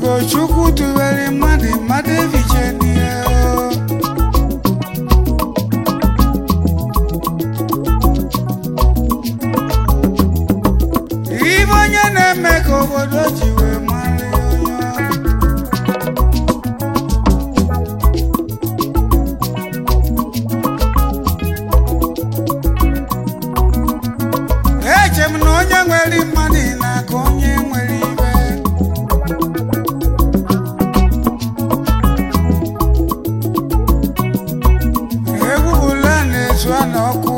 Ugochukwu tubere mmadụ eviche n'ihe ibe onye na-eme ka obodo ji wee mara onye eche m na onye nwere mmadụ na-aka onye nwere ibe egwu bụla na-ezu a n'ọkụ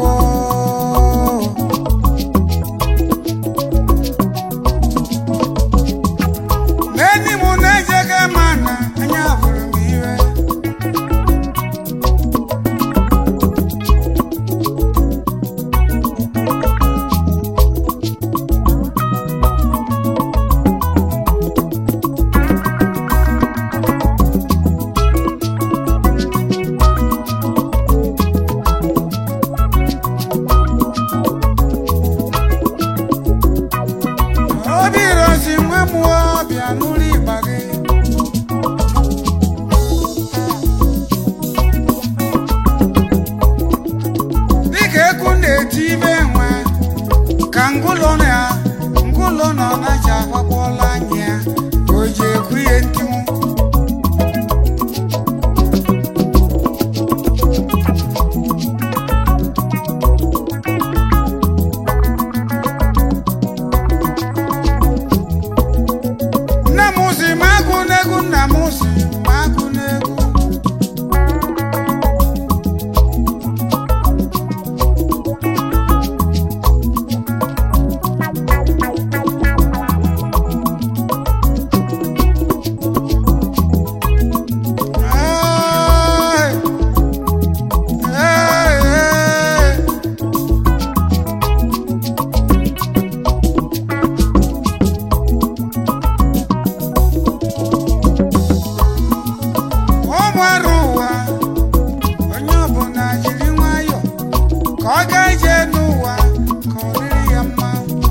n'enyi m na-ejega ma na anya bụrụ m iwe obi rozi nwe mmụọ bịa n'ụlọ ịgba gị dịka ekwu na-eti ibe nwe ka ngụlọ nọ na-aja agbakpọla anya ya o ji ekwu ihe ntinwu nne m si ma agụ n'egwu nna m si ma agụ n'egwu ụmụarụ ụwa onye ọbụla jiri nwayọ ka ọ gaa ije n'ụwa ka ọ dịrị ya mma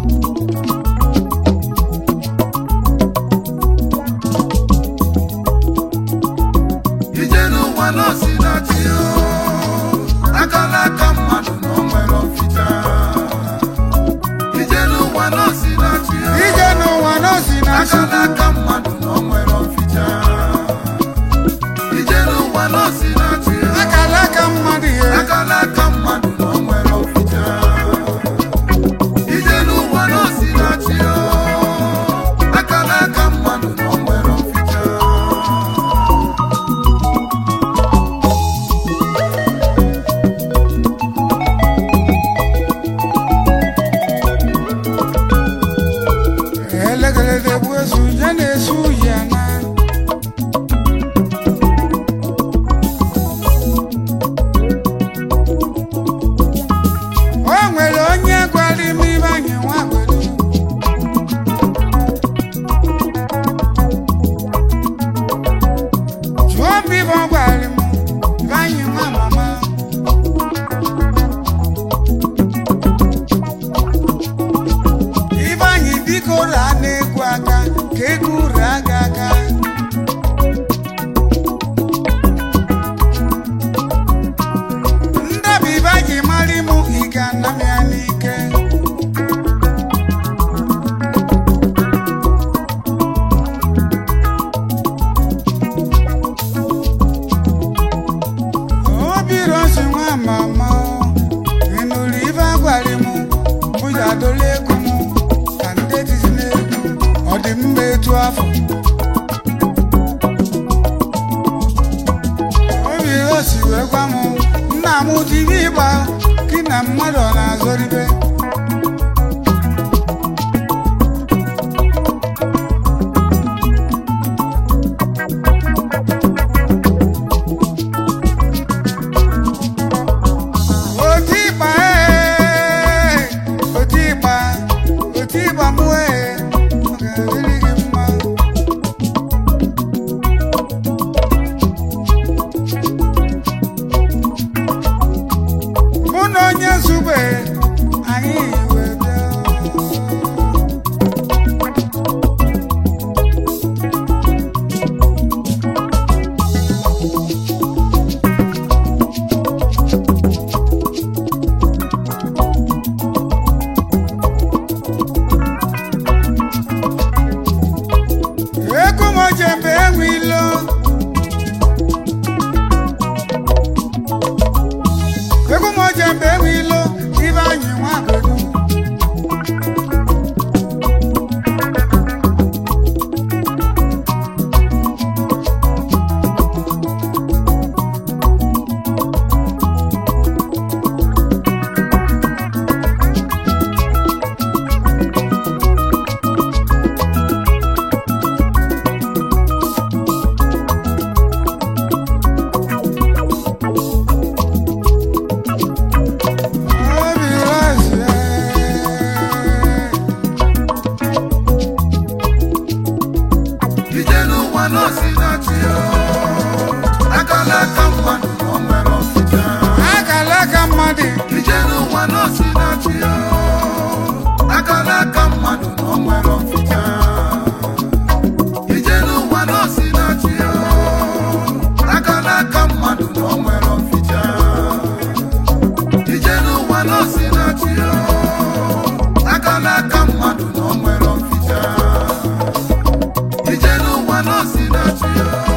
ije n'ụwa nọsi na chi akala aka mmadụ na o nwere ọfịta ije n'ụwa nọsi na chi ije n'ụwa n'osi na chi akala aka mmadụ na o nwere ọfịta ije n'ụwa nọsi na chi akala aka mmadụ ihe akala aka mmadụ na o nwere ọfịta ije n'ụwa nọsi na chi akala aka mmadụ na o nwere ọfịta elegelede bụ ezu ya na-esu ya na o nwere onye gwara ime ibe anyị nwa gwere jụọ m ibe ọ gwara m ibe anyị nwa mama ibe anyị biko raa n'egwu aka ka egwu raa gị aka ndabi ibe anyị mara ịmụ ị ga-ana m ya n'ike obi rozi nwa mama ị nụrụ ibe a gwara m mụ ya dola ego m ka ndị etizi n'egwu ọ dị mma etu afọ obi rozi wee gwa m nna m dịbe ịgba gị na mmadụ ọ na-azọribe oti ịgba oti ịgba mụ ọ ga-adịrị gị mma mụ na onye zube anyị n'ụwa n'osi na chi ya akala aka mmadụ na o nwere ọfịcha akala aka mmadụ ije n'ụwa n'osi na chi ya akala aka mmadụ na o nwere ọfịcha ije n'ụwa n'osi na chi ya akala aka mmadụ na o nwere ọfịcha ije n'ụwa n'osi na chi ya akala aka mmadụ na o nwere ọfịcha ije n'ụwa n'osi na chi ya